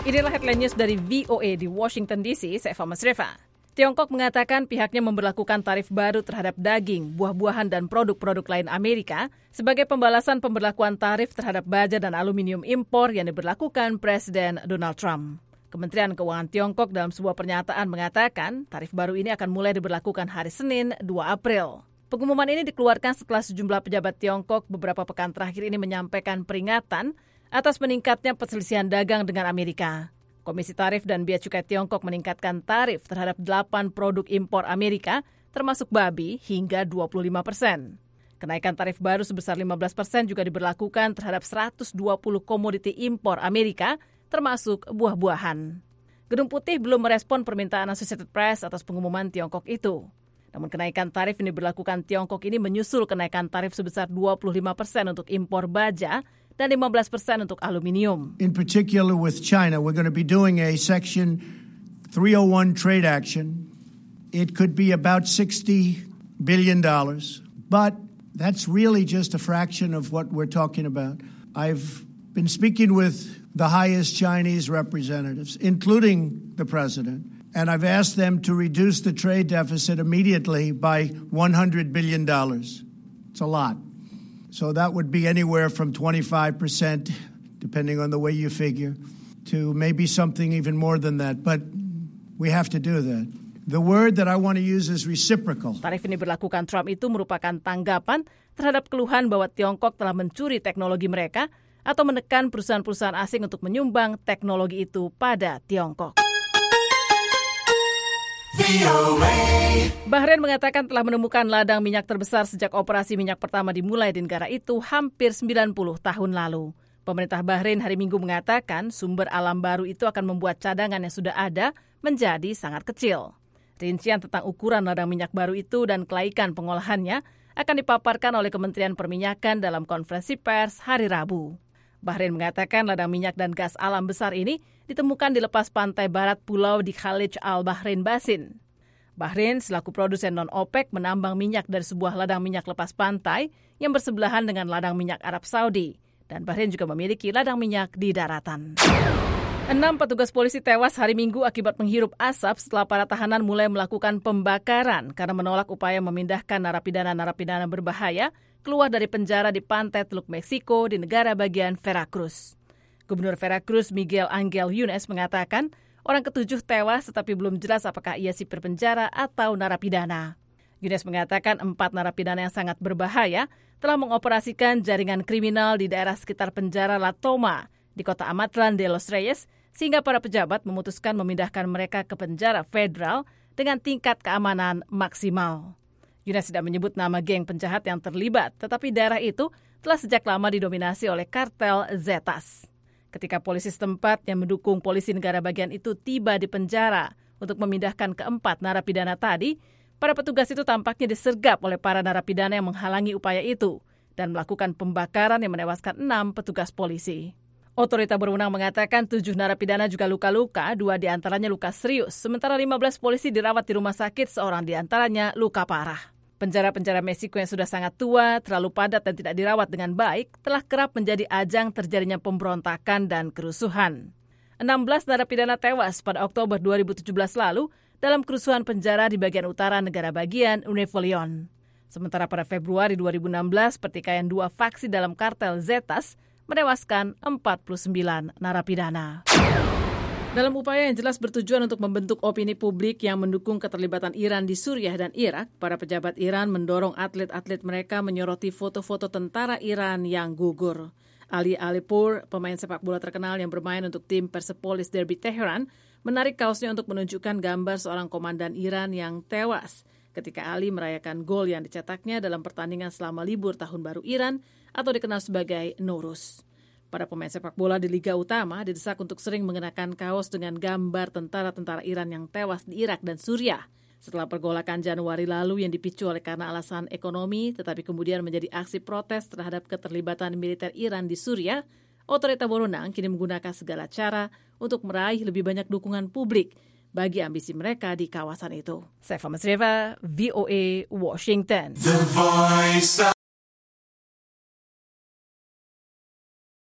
Inilah headline news dari VOA di Washington DC, saya Fama Sreva. Tiongkok mengatakan pihaknya memberlakukan tarif baru terhadap daging, buah-buahan, dan produk-produk lain Amerika sebagai pembalasan pemberlakuan tarif terhadap baja dan aluminium impor yang diberlakukan Presiden Donald Trump. Kementerian Keuangan Tiongkok dalam sebuah pernyataan mengatakan tarif baru ini akan mulai diberlakukan hari Senin 2 April. Pengumuman ini dikeluarkan setelah sejumlah pejabat Tiongkok beberapa pekan terakhir ini menyampaikan peringatan atas meningkatnya perselisihan dagang dengan Amerika. Komisi Tarif dan Bea Cukai Tiongkok meningkatkan tarif terhadap 8 produk impor Amerika, termasuk babi, hingga 25%. Kenaikan tarif baru sebesar 15% juga diberlakukan terhadap 120 komoditi impor Amerika, termasuk buah-buahan. Gedung Putih belum merespon permintaan Associated Press atas pengumuman Tiongkok itu. Namun kenaikan tarif yang diberlakukan Tiongkok ini menyusul kenaikan tarif sebesar 25% untuk impor baja dan 15% untuk aluminium. In particular with China, we're going to be doing a Section 301 trade action. It could be about $60 billion, but that's really just a fraction of what we're talking about. I've been speaking with the highest Chinese representatives, including the president, and I've asked them to reduce the trade deficit immediately by $100 billion. It's a lot. So that would be anywhere from 25%, depending on the way you figure, to maybe something even more than that. But we have to do that. The word that I want to use is reciprocal. Tarif ini berlakukan Trump itu merupakan tanggapan terhadap keluhan bahwa Tiongkok telah mencuri teknologi mereka atau menekan perusahaan-perusahaan asing untuk menyumbang teknologi itu pada Tiongkok. Bahrain mengatakan telah menemukan ladang minyak terbesar sejak operasi minyak pertama dimulai di negara itu hampir 90 tahun lalu. Pemerintah Bahrain hari Minggu mengatakan sumber alam baru itu akan membuat cadangan yang sudah ada menjadi sangat kecil. Rincian tentang ukuran ladang minyak baru itu dan kelaikan pengolahannya akan dipaparkan oleh Kementerian Perminyakan dalam konferensi pers hari Rabu. Bahrain mengatakan ladang minyak dan gas alam besar ini ditemukan di lepas pantai barat pulau di Khalij Al-Bahrain Basin. Bahrain selaku produsen non-OPEC menambang minyak dari sebuah ladang minyak lepas pantai yang bersebelahan dengan ladang minyak Arab Saudi. Dan Bahrain juga memiliki ladang minyak di daratan. 6 petugas polisi tewas hari Minggu akibat menghirup asap setelah para tahanan mulai melakukan pembakaran karena menolak upaya memindahkan narapidana-narapidana berbahaya keluar dari penjara di pantai Teluk Meksiko di negara bagian Veracruz. Gubernur Veracruz Miguel Angel Yunes mengatakan orang ketujuh tewas tetapi belum jelas apakah ia sipir penjara atau narapidana. Yunes mengatakan 4 narapidana yang sangat berbahaya telah mengoperasikan jaringan kriminal di daerah sekitar penjara La Toma di kota Amatlan de los Reyes sehingga para pejabat memutuskan memindahkan mereka ke penjara federal dengan tingkat keamanan maksimal. Yunes tidak menyebut nama geng penjahat yang terlibat, tetapi daerah itu telah sejak lama didominasi oleh kartel Zetas. Ketika polisi setempat yang mendukung polisi negara bagian itu tiba di penjara untuk memindahkan keempat narapidana tadi, para petugas itu tampaknya disergap oleh para narapidana yang menghalangi upaya itu dan melakukan pembakaran yang menewaskan 6 petugas polisi. Otorita berwenang mengatakan 7 narapidana juga luka-luka, 2 diantaranya luka serius, sementara 15 polisi dirawat di rumah sakit, seorang diantaranya luka parah. Penjara-penjara Meksiko yang sudah sangat tua, terlalu padat dan tidak dirawat dengan baik, telah kerap menjadi ajang terjadinya pemberontakan dan kerusuhan. 16 narapidana tewas pada Oktober 2017 lalu dalam kerusuhan penjara di bagian utara negara bagian Nuevo León. Sementara pada Februari 2016, pertikaian 2 faksi dalam kartel Zetas menewaskan 49 narapidana. Dalam upaya yang jelas bertujuan untuk membentuk opini publik yang mendukung keterlibatan Iran di Suriah dan Irak, para pejabat Iran mendorong atlet-atlet mereka menyoroti foto-foto tentara Iran yang gugur. Ali Alipur, pemain sepak bola terkenal yang bermain untuk tim Persepolis Derby Teheran, menarik kaosnya untuk menunjukkan gambar seorang komandan Iran yang tewas ketika Ali merayakan gol yang dicetaknya dalam pertandingan selama libur Tahun Baru Iran atau dikenal sebagai Nowruz. Para pemain sepak bola di Liga Utama didesak untuk sering mengenakan kaos dengan gambar tentara-tentara Iran yang tewas di Irak dan Suriah. Setelah pergolakan Januari lalu yang dipicu oleh karena alasan ekonomi, tetapi kemudian menjadi aksi protes terhadap keterlibatan militer Iran di Suriah, otorita berwenang kini menggunakan segala cara untuk meraih lebih banyak dukungan publik bagi ambisi mereka di kawasan itu. Saya Fama Sreva, VOA, Washington.